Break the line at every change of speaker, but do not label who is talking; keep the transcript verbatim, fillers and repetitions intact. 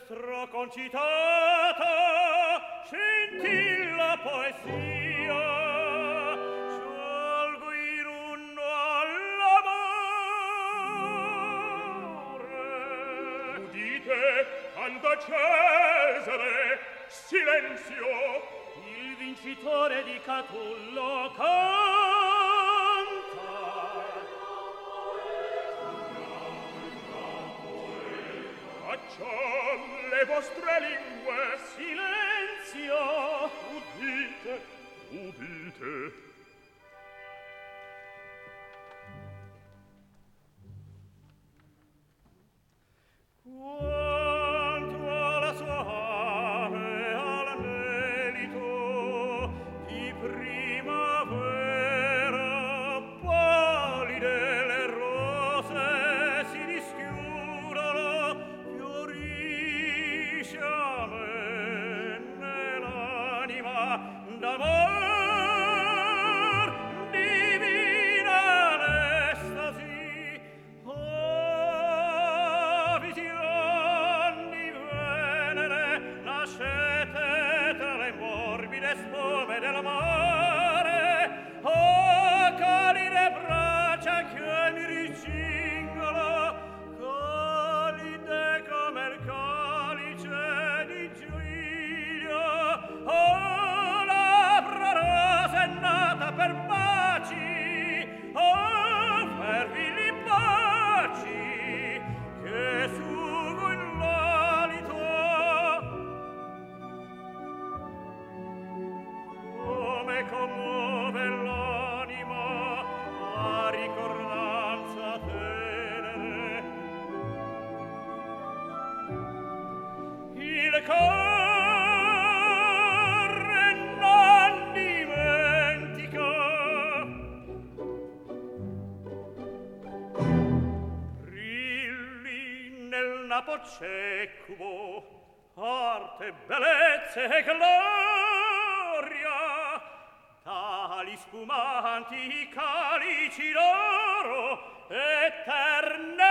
stroconcitata scintilla poesia sciolgo in un all'amore.
Udite, canta Cesare, silenzio.
Il vincitore di Catullo canta.
Facciam le vostre lingue.
Silenzio.
Udite, udite.
Quanto alla soave all'anelito di primavera, pallide le rose si dischiudono, fiorisce a me nell'anima d'amor divina l'estasi. Oh, vision di Venere nascete tra le morbide spume del mare. Oh, calide braccia che mi ricingono, calide come il calice di Giulio. Oh, labbra rosa è nata per baci, oh, fervidi baci che sugo in l'alito. Come commuove l'anima la ricordanza tenere. Il cuore non dimentica. Brilli nel napoceccubo arte, bellezza e gloria, tali spumanti calici d'oro eterne